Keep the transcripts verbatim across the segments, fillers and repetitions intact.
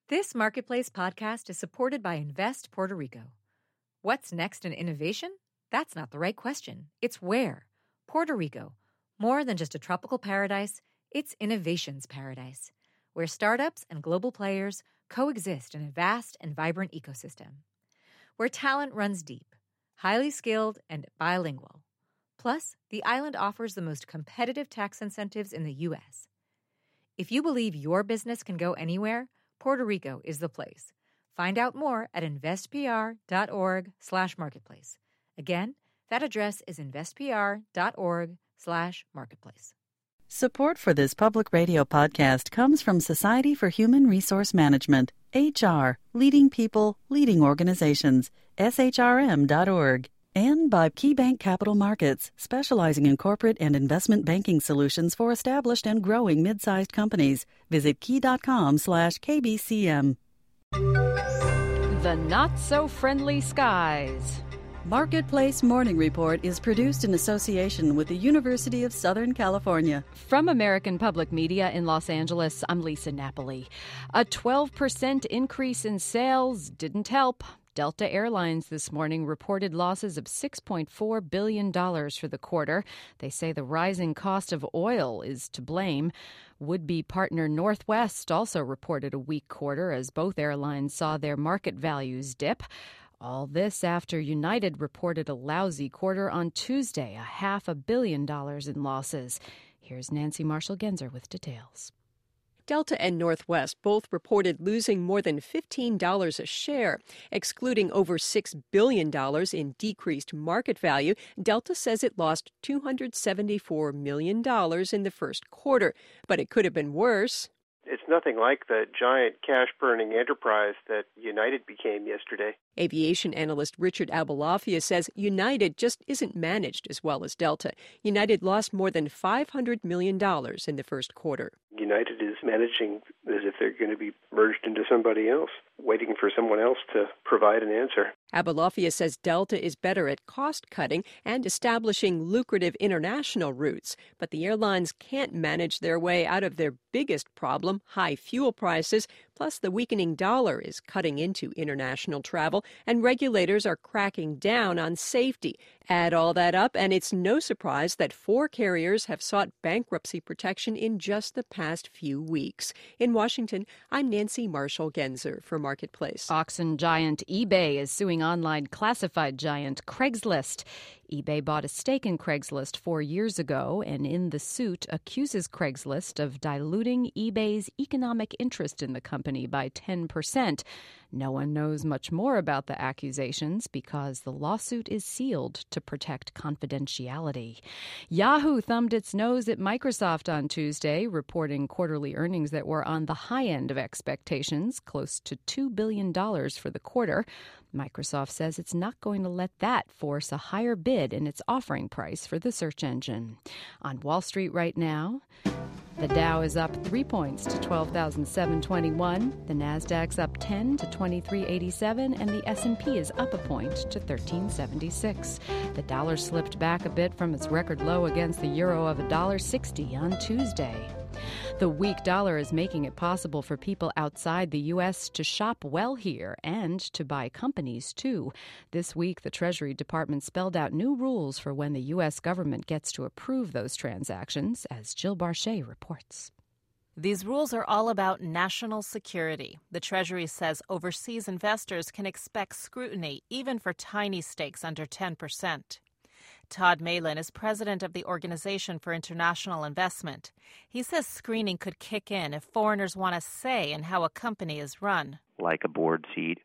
This Marketplace podcast is supported by Invest Puerto Rico. What's next in innovation? That's not the right question. It's where. Puerto Rico. More than just a tropical paradise, it's innovation's paradise, where startups and global players coexist in a vast and vibrant ecosystem. Where talent runs deep, highly skilled, and bilingual. Plus, the island offers the most competitive tax incentives in the U S. If you believe your business can go anywhere, Puerto Rico is the place. Find out more at investpr.org slash marketplace. Again, that address is investpr.org slash marketplace. Support for this public radio podcast comes from Society for Human Resource Management, H R, leading people, leading organizations, S H R M dot org. And by KeyBank Capital Markets, specializing in corporate and investment banking solutions for established and growing mid-sized companies. Visit key.com slash KBCM. The Not-So-Friendly Skies. Marketplace Morning Report is produced in association with the University of Southern California. From American Public Media in Los Angeles, I'm Lisa Napoli. A twelve percent increase in sales didn't help. Delta Airlines this morning reported losses of six point four billion dollars for the quarter. They say the rising cost of oil is to blame. Would-be partner Northwest also reported a weak quarter as both airlines saw their market values dip. All this after United reported a lousy quarter on Tuesday, a half a billion dollars in losses. Here's Nancy Marshall-Genzer with details. Delta and Northwest both reported losing more than fifteen dollars a share. Excluding over six billion dollars in decreased market value, Delta says it lost two hundred seventy-four million dollars in the first quarter. But it could have been worse. It's nothing like the giant cash-burning enterprise that United became yesterday. Aviation analyst Richard Abolafia says United just isn't managed as well as Delta. United lost more than five hundred million dollars in the first quarter. United is managing as if they're going to be merged into somebody else, waiting for someone else to provide an answer. Abolafia says Delta is better at cost-cutting and establishing lucrative international routes, but the airlines can't manage their way out of their biggest problem, high fuel prices, plus the weakening dollar is cutting into international travel, and regulators are cracking down on safety. Add all that up, and it's no surprise that four carriers have sought bankruptcy protection in just the past few weeks. In Washington, I'm Nancy Marshall-Genzer for Marketplace. Auction giant eBay is suing online classified giant Craigslist. eBay bought a stake in Craigslist four years ago, and in the suit accuses Craigslist of diluting eBay's economic interest in the company by ten percent. No one knows much more about the accusations because the lawsuit is sealed to protect confidentiality. Yahoo thumbed its nose at Microsoft on Tuesday, reporting quarterly earnings that were on the high end of expectations, close to two billion dollars for the quarter. Microsoft says it's not going to let that force a higher bid in its offering price for the search engine. On Wall Street right now, the Dow is up three points to twelve thousand seven hundred twenty-one. The Nasdaq's up ten to twenty-three eighty-seven, and the S and P is up a point to thirteen seventy-six. The dollar slipped back a bit from its record low against the euro of one dollar sixty on Tuesday. The weak dollar is making it possible for people outside the U S to shop well here and to buy companies, too. This week, the Treasury Department spelled out new rules for when the U S government gets to approve those transactions, as Jill Barchet reports. These rules are all about national security. The Treasury says overseas investors can expect scrutiny, even for tiny stakes under ten percent. Todd Malin is president of the Organization for International Investment. He says screening could kick in if foreigners want a say in how a company is run. Like a board seat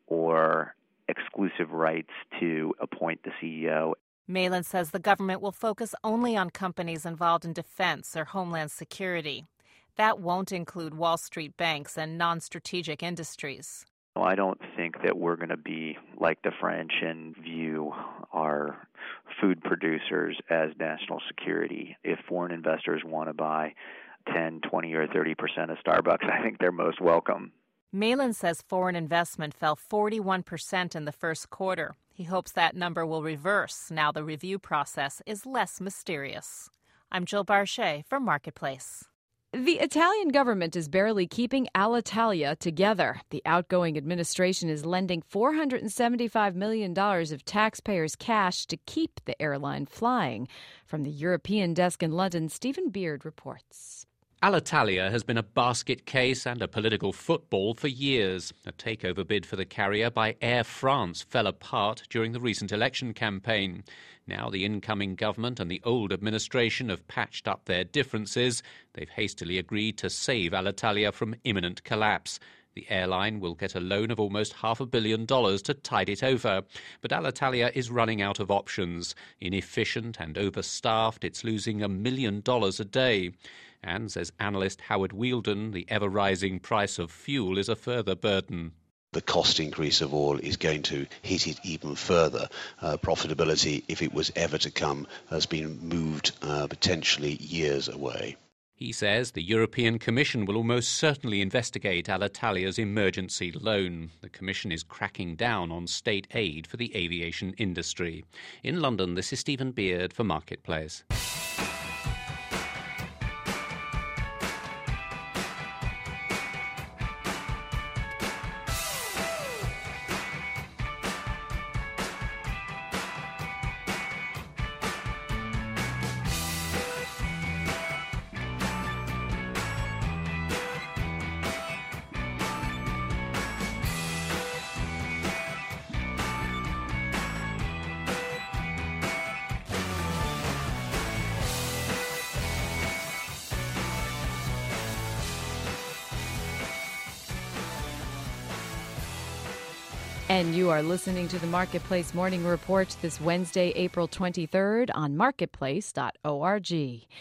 or exclusive rights to appoint the C E O. Malin says the government will focus only on companies involved in defense or homeland security. That won't include Wall Street banks and non-strategic industries. I don't think that we're going to be like the French and view our food producers as national security. If foreign investors want to buy ten, twenty, or thirty percent of Starbucks, I think they're most welcome. Malin says foreign investment fell forty-one percent in the first quarter. He hopes that number will reverse now the review process is less mysterious. I'm Jill Barchet for Marketplace. The Italian government is barely keeping Alitalia together. The outgoing administration is lending four hundred seventy-five million dollars of taxpayers' cash to keep the airline flying. From the European desk in London, Stephen Beard reports. Alitalia has been a basket case and a political football for years. A takeover bid for the carrier by Air France fell apart during the recent election campaign. Now the incoming government and the old administration have patched up their differences. They've hastily agreed to save Alitalia from imminent collapse. The airline will get a loan of almost half a billion dollars to tide it over. But Alitalia is running out of options. Inefficient and overstaffed, it's losing a million dollars a day. And, says analyst Howard Wheeldon, the ever-rising price of fuel is a further burden. The cost increase of oil is going to hit it even further. Uh, profitability, if it was ever to come, has been moved uh, potentially years away. He says the European Commission will almost certainly investigate Alitalia's emergency loan. The Commission is cracking down on state aid for the aviation industry. In London, this is Stephen Beard for Marketplace. And you are listening to the Marketplace Morning Report this Wednesday, April twenty-third on marketplace dot org.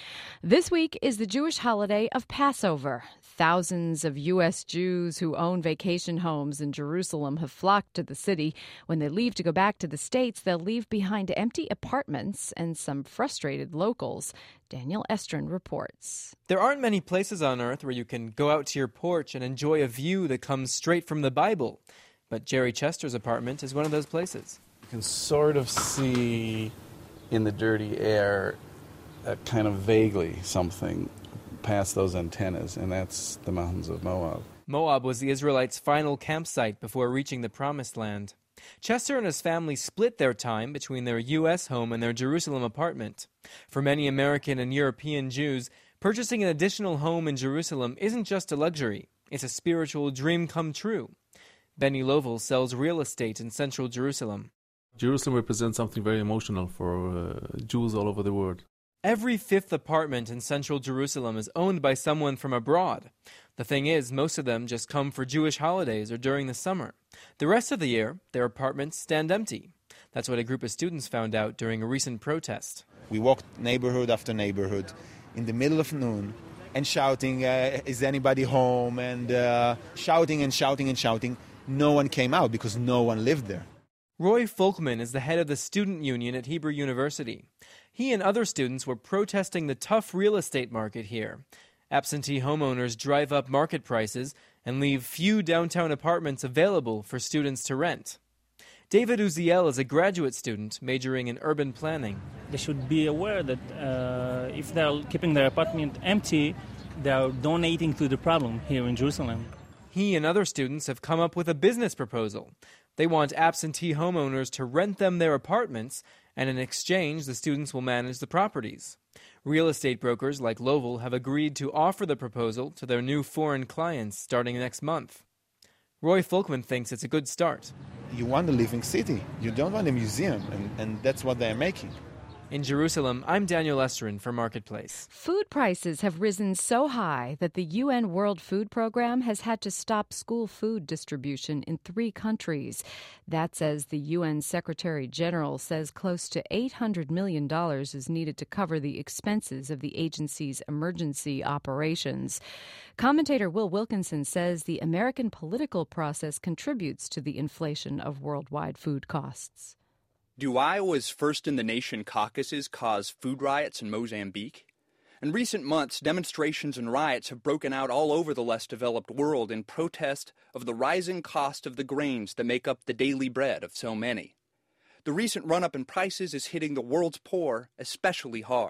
This week is the Jewish holiday of Passover. Thousands of U S Jews who own vacation homes in Jerusalem have flocked to the city. When they leave to go back to the States, they'll leave behind empty apartments and some frustrated locals. Daniel Estrin reports. There aren't many places on earth where you can go out to your porch and enjoy a view that comes straight from the Bible. But Jerry Chester's apartment is one of those places. You can sort of see in the dirty air uh, kind of vaguely something past those antennas, and that's the mountains of Moab. Moab was the Israelites' final campsite before reaching the Promised Land. Chester and his family split their time between their U S home and their Jerusalem apartment. For many American and European Jews, purchasing an additional home in Jerusalem isn't just a luxury. It's a spiritual dream come true. Benny Lovell sells real estate in central Jerusalem. Jerusalem represents something very emotional for uh, Jews all over the world. Every fifth apartment in central Jerusalem is owned by someone from abroad. The thing is, most of them just come for Jewish holidays or during the summer. The rest of the year, their apartments stand empty. That's what a group of students found out during a recent protest. We walked neighborhood after neighborhood in the middle of noon and shouting, uh, is anybody home? And uh, shouting and shouting and shouting. No one came out because no one lived there. Roy Folkman is the head of the student union at Hebrew University. He and other students were protesting the tough real estate market here. Absentee homeowners drive up market prices and leave few downtown apartments available for students to rent. David Uziel is a graduate student majoring in urban planning. They should be aware that uh, if they're keeping their apartment empty, they are donating to the problem here in Jerusalem. He and other students have come up with a business proposal. They want absentee homeowners to rent them their apartments, and in exchange, the students will manage the properties. Real estate brokers like Lovell have agreed to offer the proposal to their new foreign clients starting next month. Roy Folkman thinks it's a good start. You want a living city. You don't want a museum, and, and that's what they're making. In Jerusalem, I'm Daniel Estrin for Marketplace. Food prices have risen so high that the U N World Food Program has had to stop school food distribution in three countries. That's as the U N Secretary General says close to eight hundred million dollars is needed to cover the expenses of the agency's emergency operations. Commentator Will Wilkinson says the American political process contributes to the inflation of worldwide food costs. Do Iowa's first-in-the-nation caucuses cause food riots in Mozambique? In recent months, demonstrations and riots have broken out all over the less developed world in protest of the rising cost of the grains that make up the daily bread of so many. The recent run-up in prices is hitting the world's poor especially hard.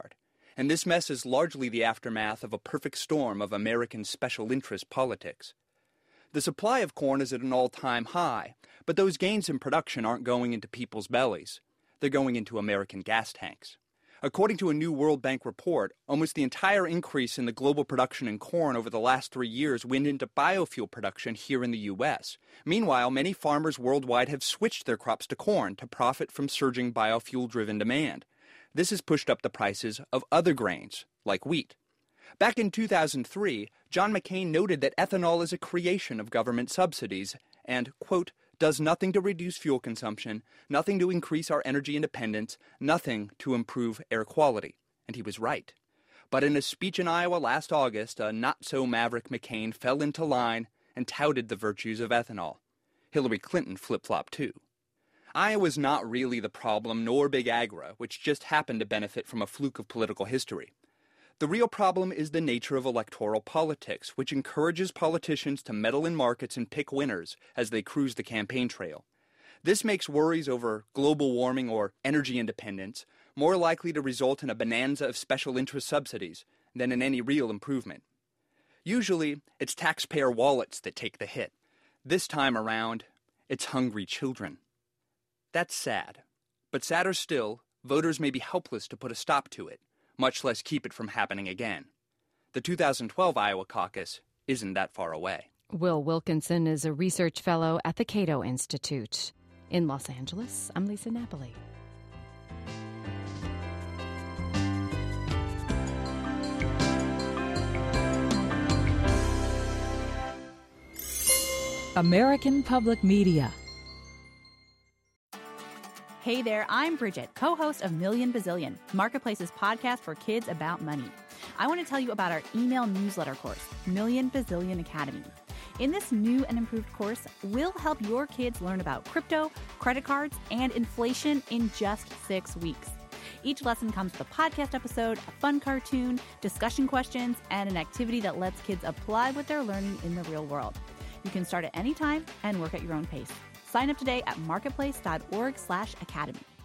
And this mess is largely the aftermath of a perfect storm of American special interest politics. The supply of corn is at an all-time high, but those gains in production aren't going into people's bellies. They're going into American gas tanks. According to a new World Bank report, almost the entire increase in the global production in corn over the last three years went into biofuel production here in the U S. Meanwhile, many farmers worldwide have switched their crops to corn to profit from surging biofuel-driven demand. This has pushed up the prices of other grains, like wheat. Back in two thousand three, John McCain noted that ethanol is a creation of government subsidies and, quote, does nothing to reduce fuel consumption, nothing to increase our energy independence, nothing to improve air quality. And he was right. But in a speech in Iowa last August, a not-so-maverick McCain fell into line and touted the virtues of ethanol. Hillary Clinton flip-flopped too. Iowa's not really the problem, nor Big Agra, which just happened to benefit from a fluke of political history. The real problem is the nature of electoral politics, which encourages politicians to meddle in markets and pick winners as they cruise the campaign trail. This makes worries over global warming or energy independence more likely to result in a bonanza of special interest subsidies than in any real improvement. Usually, it's taxpayer wallets that take the hit. This time around, it's hungry children. That's sad. But sadder still, voters may be helpless to put a stop to it, much less keep it from happening again. The two thousand twelve Iowa caucus isn't that far away. Will Wilkinson is a research fellow at the Cato Institute. In Los Angeles, I'm Lisa Napoli. American Public Media. Hey there, I'm Bridget, co-host of Million Bazillion, Marketplace's podcast for kids about money. I want to tell you about our email newsletter course, Million Bazillion Academy. In this new and improved course, we'll help your kids learn about crypto, credit cards, and inflation in just six weeks. Each lesson comes with a podcast episode, a fun cartoon, discussion questions, and an activity that lets kids apply what they're learning in the real world. You can start at any time and work at your own pace. Sign up today at marketplace.org slash academy.